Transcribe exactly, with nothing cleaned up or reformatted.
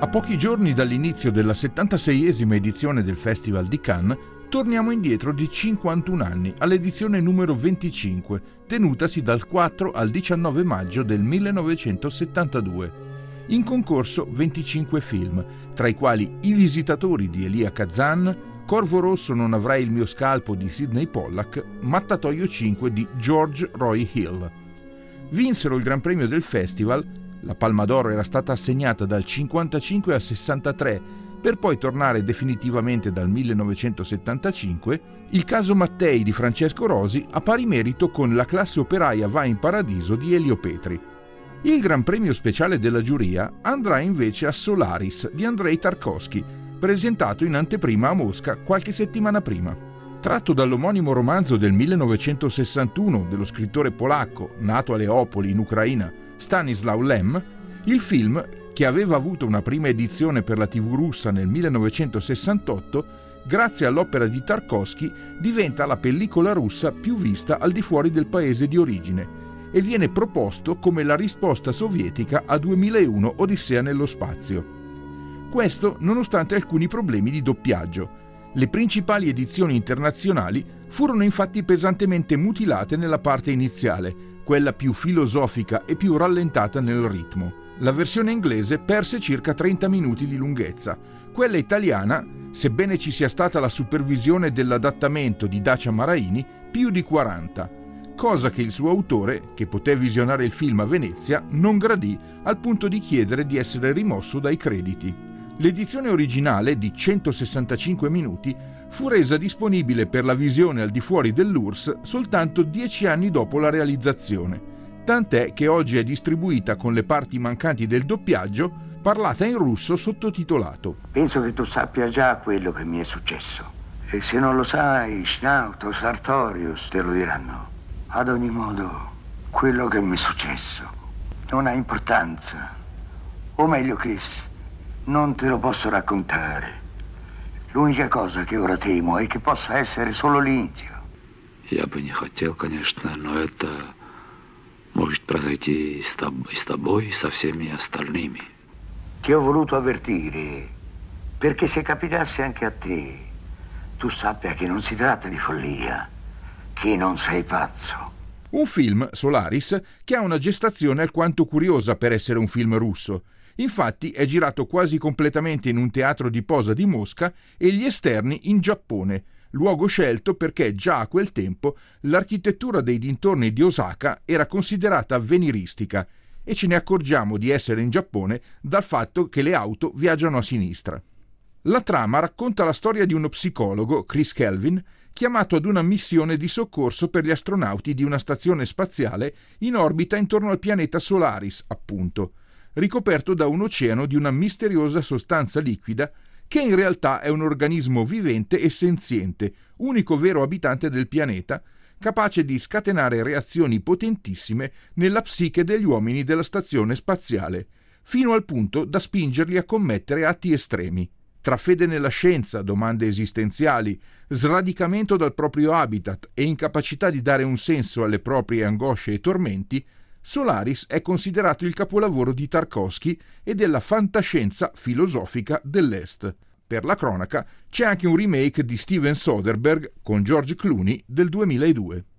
A pochi giorni dall'inizio della settantaseiesima edizione del Festival di Cannes, torniamo indietro di cinquantuno anni all'edizione numero venticinque, tenutasi dal quattro al diciannove maggio del millenovecentosettantadue. In concorso venticinque film, tra i quali I visitatori di Elia Kazan, Corvo rosso non avrai il mio scalpo di Sidney Pollack, Mattatoio cinque di George Roy Hill. Vinsero il Gran Premio del Festival. La Palma d'Oro era stata assegnata dal cinquantacinque al sessantatré, per poi tornare definitivamente dal millenovecentosettantacinque. Il caso Mattei di Francesco Rosi a pari merito con La classe operaia va in paradiso di Elio Petri. Il Gran Premio speciale della giuria andrà invece a Solaris di Andrei Tarkovsky, presentato in anteprima a Mosca qualche settimana prima. Tratto dall'omonimo romanzo del millenovecentosessantuno dello scrittore polacco, nato a Leopoli in Ucraina, Stanislaw Lem, il film, che aveva avuto una prima edizione per la tivù russa nel millenovecentosessantotto, grazie all'opera di Tarkovsky diventa la pellicola russa più vista al di fuori del paese di origine e viene proposto come la risposta sovietica a duemilauno Odissea nello spazio. Questo nonostante alcuni problemi di doppiaggio. Le principali edizioni internazionali furono infatti pesantemente mutilate nella parte iniziale, quella più filosofica e più rallentata nel ritmo. La versione inglese perse circa trenta minuti di lunghezza. Quella italiana, sebbene ci sia stata la supervisione dell'adattamento di Dacia Maraini, più di quaranta, cosa che il suo autore, che poté visionare il film a Venezia, non gradì al punto di chiedere di essere rimosso dai crediti. L'edizione originale, di centosessantacinque minuti, fu resa disponibile per la visione al di fuori dell'U R S S soltanto dieci anni dopo la realizzazione, tant'è che oggi è distribuita con le parti mancanti del doppiaggio, parlata in russo sottotitolato. Penso che tu sappia già quello che mi è successo. E se non lo sai, Schnauto, Sartorius te lo diranno. Ad ogni modo, quello che mi è successo non ha importanza. O meglio, Chris, non te lo posso raccontare. L'unica cosa che ora temo è che possa essere solo l'inizio. Я бы не хотел, конечно, но это может произойти и с тобой, и со всеми остальными. Ti ho voluto avvertire, perché se capitasse anche a te, tu sappia che non si tratta di follia, che non sei pazzo. Un film, Solaris, che ha una gestazione alquanto curiosa per essere un film russo. Infatti è girato quasi completamente in un teatro di posa di Mosca e gli esterni in Giappone, luogo scelto perché già a quel tempo l'architettura dei dintorni di Osaka era considerata avveniristica e ce ne accorgiamo di essere in Giappone dal fatto che le auto viaggiano a sinistra. La trama racconta la storia di uno psicologo, Chris Kelvin, chiamato ad una missione di soccorso per gli astronauti di una stazione spaziale in orbita intorno al pianeta Solaris, appunto, ricoperto da un oceano di una misteriosa sostanza liquida che in realtà è un organismo vivente e senziente, unico vero abitante del pianeta, capace di scatenare reazioni potentissime nella psiche degli uomini della stazione spaziale, fino al punto da spingerli a commettere atti estremi. Tra fede nella scienza, domande esistenziali, sradicamento dal proprio habitat e incapacità di dare un senso alle proprie angosce e tormenti, Solaris è considerato il capolavoro di Tarkovsky e della fantascienza filosofica dell'Est. Per la cronaca c'è anche un remake di Steven Soderbergh con George Clooney del duemiladue.